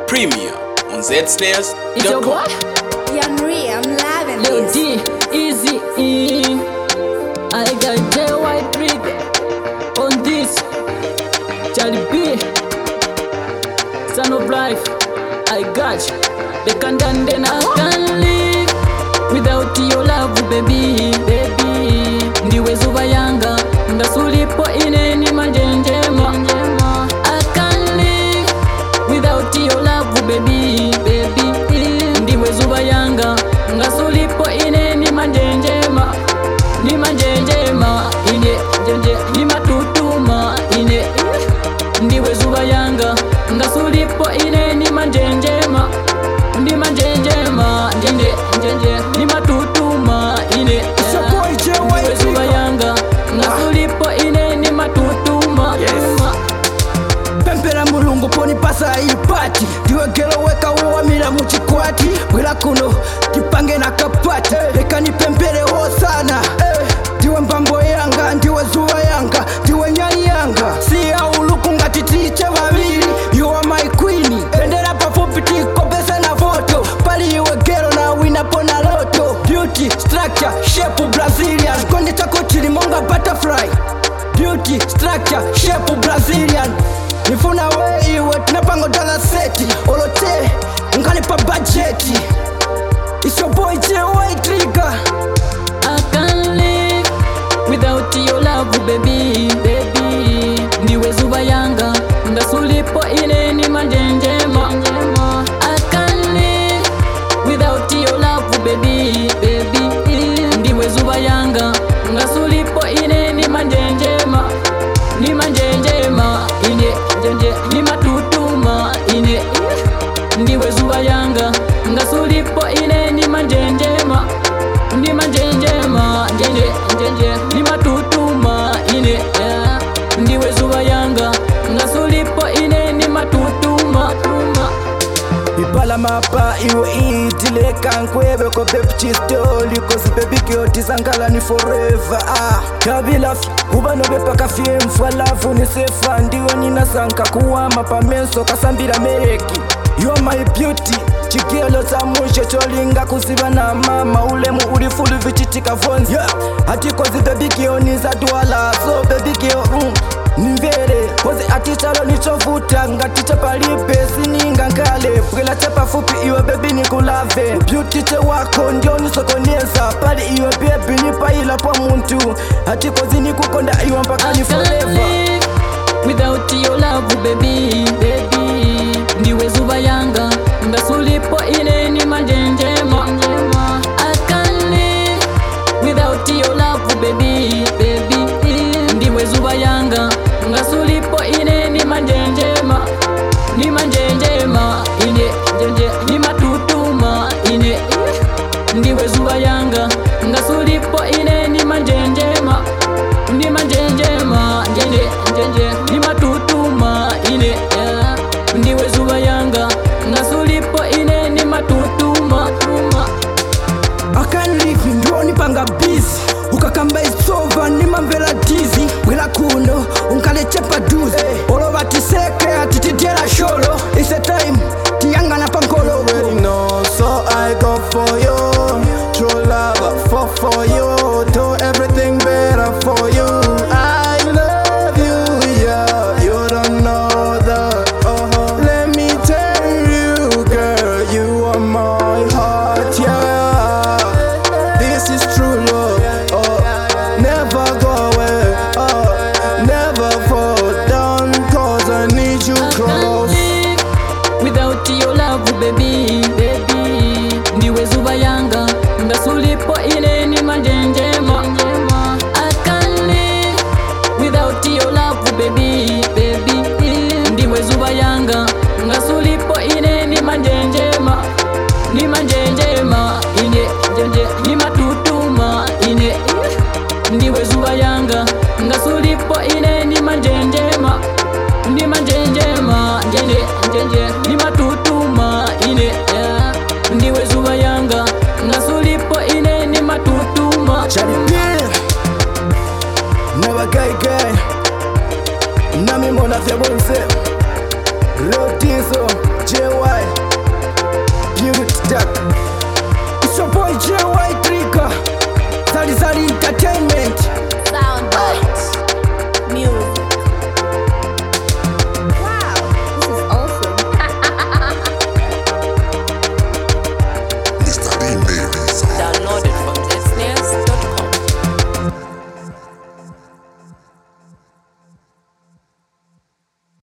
Premier on Zslayers. It's your boy? Yamri, I'm loving Lil this. D, Easy E. I got JY Trick on this. Charlie B, Son of Life. I got you. They can't done, then I can't live without your love, baby, baby. Ndiwe zuba yanga, ndasulipo ineni manjenjema. I can't live without your love, baby, baby. Ndiwe zuba yanga, ndasulipo ineni manjenjema. Ni manjenjema, ine jenje, ni matutuma, ine. Ndiwe zuba yanga, ndasulipo ineni manjenjema. Ndi manjenjema, njenje, njenje, ni matutuma, ine. Ndiwe zuba yanga, ndasulipo ineni matutuma. Pempera mulungu poni pasa ipati. Ndiwe gelo weka uwamira muchikwati. Bwela kuno tipange na kapati. Leka nipempere ho sana. Ndiwe mbambo yanga, ndiwe zuwa yanga, ndiwe nyani yanga. Siya uluku ngati tiche vaviri. You are my queen. Bendera pafupi tiko pesa na foto. Pali iwe gelo na wina pona loto. Beauty, structure, shape Brazilian. Konde chako chilimonga butterfly. Beauty, structure, shape Brazilian. Nifuna we iwe tunapango dala seti. Olote, ungalipa budgeti. It's your boy JY Trigger. I can't live without your love, baby, baby. Ndiwe zuba yanga, ndasulipo ineni manjenjema. I can't live without your love, baby, baby. Ndiwe zuba yanga, ndasulipo ineni manjenjema. Ni manjenjema, ine, jenje, ni matutuma, ine. Ndiwe zuba yanga, ndasulipo ineni manjenjema. Ni manjenjema, njenje, njenje, ni matutuma, ine. Ndiwe zuba yanga, ndasulipo ineni matutuma. Ipala mapa iwe itile kankwebe ko baby chistoli. Cause baby kioti sangala ni forever. Kabila kuba no bepa kafie mfwa lafu ni sefa. Ndiwe nina sanka kuwama pamenso kasambira mereki. You are my beauty. Chikelo za mwisho cholinga kuziba na mama. Ulemu ulifulu vichitika vonzi. Hati kozi baby kioni za duala. So baby kio nivere kozi atichalo nichovuta. Ngaticha palipe sininga nkale. Bwela chepa fupi iwe baby nikulave. Beauty che wako ndio nisokonyeza. Pali iwe baby nipa ila pa muntu. Hati kozi nikukonda iwe mpaka ni forever. Without your love, baby, baby. Ndiwe zuba yanga, ndasulipo ineni manjenjema. I can't live without your love, baby, baby. Ndiwe zuba yanga, ndasulipo ineni manjenjema. Ni manjenjema, ine, jenje, ni matutuma, ine. Ndiwe zuba yanga, ndasulipo ineni manjenjema. Ni manjenjema, njenje, njenje, ni matutuma, ine. Ndiwe zuba yanga, ndasulipo ineni matutuma. I can't live ndio nipanga busy. Ukakamba isova ni mambela dizi. Bwela kuno unkalechepa duzi. Olo batiseke atitijela sholo. It's a time tiyanga na pankolo. Already know, so I go for you. True love, I fall for you. Do everything better for you. I love you, yeah. You don't know that. Let me tell you, girl, you are my heart, yeah. This is true love. Never go away. Never fall down, cause I need you I can't close. live without your love, baby, baby. Ndiwe zuba yanga, ndasulipo ineni manjenjema. I can't live without your love, baby, baby. Ndiwe zuba yanga, ndasulipo ineni manjenjema. Ni manjenjema, ine, jenje, ni matutuma, ine. Ndiwe zuba yanga, ndasulipo ineni manjenjema. Ni manjenjema, njenje, njenje, ni matutuma, ine. Ndiwe zuba yanga, ndasulipo ineni matutuma. Charlie B, never guy guy. Nami mona vya bonse. Lord Tizo, JY, Beauty Duck. It's your boy JY